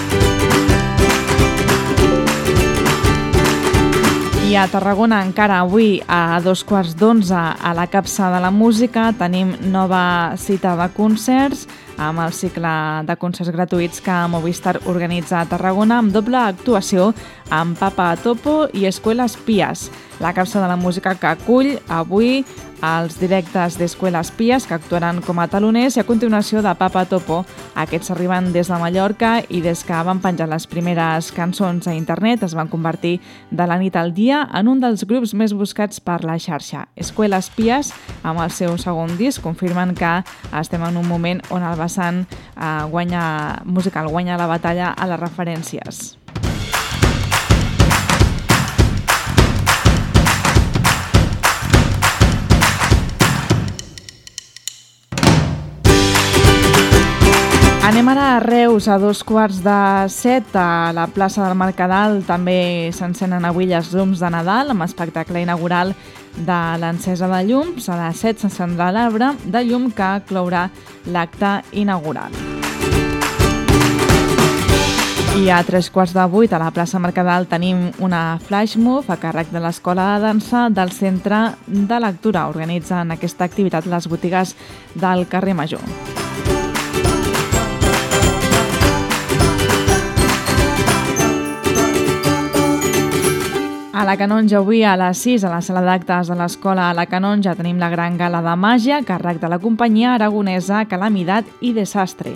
I a Tarragona encara avui a dos quarts d'onze a la Capsa de la Música tenim nova cita de concerts amb el cicle de concerts gratuïts que Movistar organitza a Tarragona amb doble actuació amb Papa Topo i Escuelas Pías. La Capsa de la Música que acull avui els directes d'Escuelas Pías que actuaran com a taloners i a continuació de Papa Topo. Aquests arriben des de Mallorca i des que van penjar les primeres cançons a internet es van convertir de la nit al dia en un dels grups més buscats per la xarxa. Escuelas Pías, amb el seu segon disc, confirmen que estem en un moment on el vessant eh, guanya, musical guanya la batalla a les referències. Anem ara a Reus, a dos quarts de set, a la plaça del Mercadal. També s'encenen avui els llums de Nadal amb espectacle inaugural de l'encesa de llums. A les set s'encendrà l'arbre de llum que clourà l'acte inaugural. I a tres quarts de vuit a la plaça Mercadal tenim una flash move a càrrec de l'Escola de Dansa del Centre de Lectura. Organitzen aquesta activitat les botigues del carrer Major. A la Canonja avui a les sis, a la sala d'actes de l'Escola a la Canonja, tenim la gran gala de màgia a càrrec de la companyia aragonesa Calamidad i Desastre.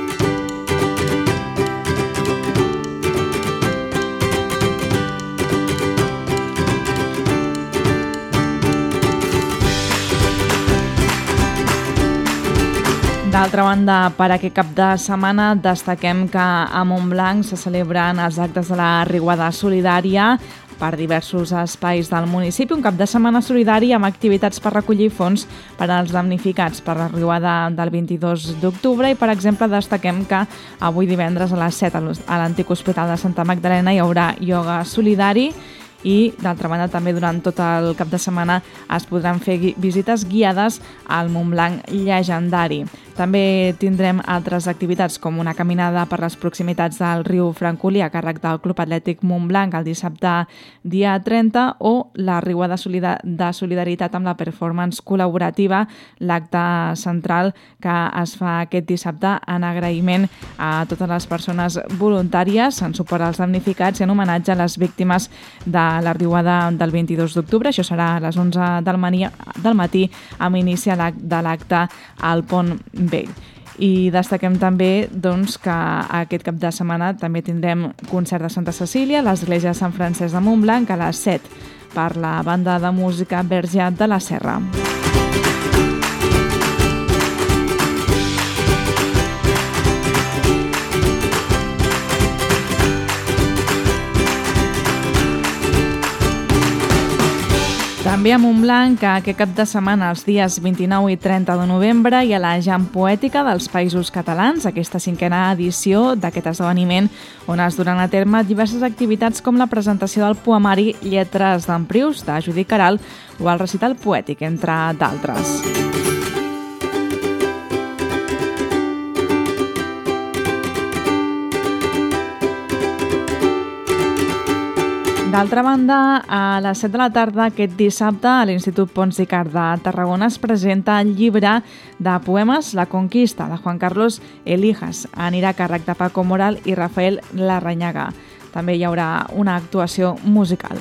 D'altra banda, per aquest cap de setmana destaquem que a Montblanc se celebren els actes de la Riuada Solidària per diversos espais del municipi. Un cap de setmana solidari amb activitats per recollir fons per als damnificats per la riuada del vint-i-dos d'octubre i, per exemple, destaquem que avui divendres a les set a l'antic Hospital de Santa Magdalena hi haurà ioga solidari i, d'altra banda, també durant tot el cap de setmana es podran fer visites guiades al Montblanc llegendari. També tindrem altres activitats com una caminada per les proximitats del riu Francolí a càrrec del Club Atlètic Montblanc el dissabte dia trenta o la riuada de solidaritat amb la performance col·laborativa, l'acte central que es fa aquest dissabte en agraïment a totes les persones voluntàries en suport als damnificats i en homenatge a les víctimes de la riuada del vint-i-dos d'octubre. Això serà a les onze del matí amb inici de l'acte al Pont Vell. I destaquem també doncs, que aquest cap de setmana també tindrem concert de Santa Cecília a l'Església de Sant Francesc de Montblanc a les set per la banda de música Verge de la Serra. També a Montblanc, aquest cap de setmana, els dies vint-i-nou i trenta de novembre, hi ha la Jam Poètica dels Països Catalans, aquesta cinquena edició d'aquest esdeveniment, on es duran a terme diverses activitats com la presentació del poemari Lletres d'Emprius, de Judit Queralt, o el recital poètic, entre d'altres. D'altra banda, a les set de la tarda aquest dissabte a l'Institut Pons d'Icart de Tarragona es presenta el llibre de poemes La Conquista, de Juan Carlos Elijas. Anirà a càrrec de Paco Moral i Rafael Larrañaga. També hi haurà una actuació musical.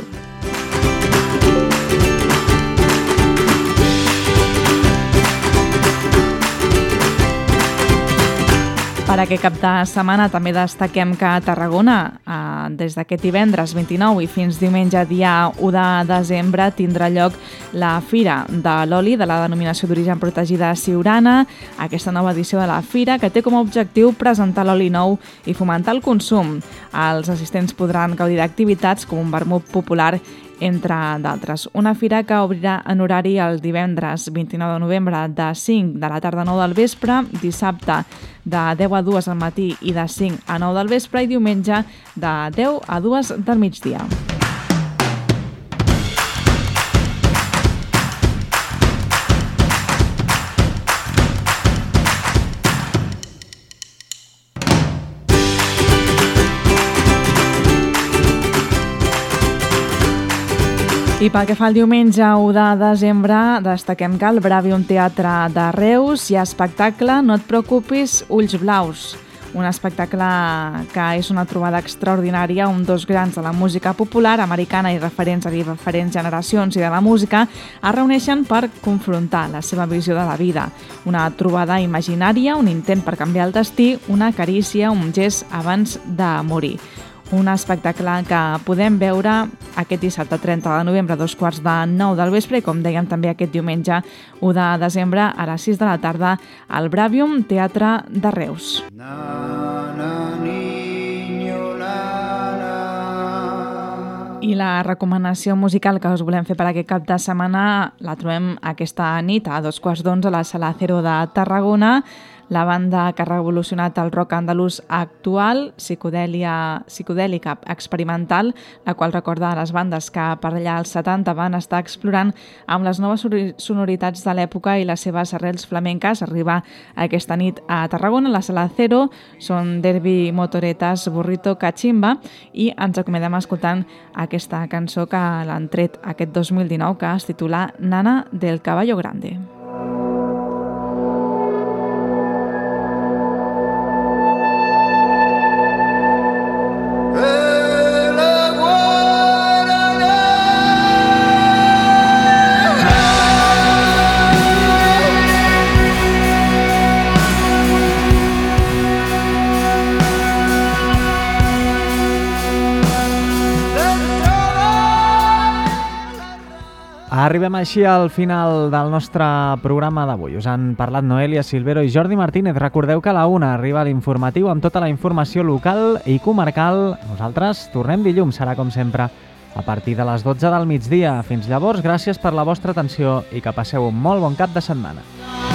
Per aquest cap de setmana també destaquem que a Tarragona, eh, des d'aquest divendres vint-i-nou i fins diumenge dia u de desembre, tindrà lloc la Fira de l'Oli de la denominació d'origen protegida Siurana, aquesta nova edició de la Fira que té com a objectiu presentar l'oli nou i fomentar el consum. Els assistents podran gaudir d'activitats com un vermut popular, entre d'altres. Una fira que obrirà en horari el divendres vint-i-nou de novembre de cinc de la tarda a nou del vespre, dissabte de deu a dues del matí i de cinc a nou del vespre i diumenge de deu a dues del migdia. I pel que fa al diumenge u de desembre, destaquem que al Bravium Teatre de Reus hi ha espectacle No et preocupis, ulls blaus. Un espectacle que és una trobada extraordinària on dos grans de la música popular americana i referents a diferents generacions i de la música es reuneixen per confrontar la seva visió de la vida. Una trobada imaginària, un intent per canviar el destí, una carícia, un gest abans de morir. Un espectacle que podem veure aquest dissabte trenta de novembre a dos quarts de nou del vespre i, com dèiem, també aquest diumenge u de desembre a les sis de la tarda al Bravium Teatre de Reus. I la recomanació musical que us volem fer per aquest cap de setmana la trobem aquesta nit a dos quarts d'onze a la Sala Cero de Tarragona. la banda que ha revolucionat el rock andalús actual, psicodèlia, psicodèlica experimental, la qual recorda les bandes que per allà als setanta van estar explorant amb les noves sonoritats de l'època i les seves arrels flamenques. Arriba aquesta nit a Tarragona, a la Sala Cero, són Derby, Motoretas, Burrito, Cachimba, i ens acomodem escoltant aquesta cançó que l'han tret aquest dos mil dinou, que es titula Nana del Caballo Grande. Arribem així al final del nostre programa d'avui. Us han parlat Noelia Silvero i Jordi Martínez. Recordeu que a la una arriba l'informatiu amb tota la informació local i comarcal. Nosaltres tornem dilluns, serà com sempre, a partir de les dotze del migdia. Fins llavors, gràcies per la vostra atenció i que passeu un molt bon cap de setmana.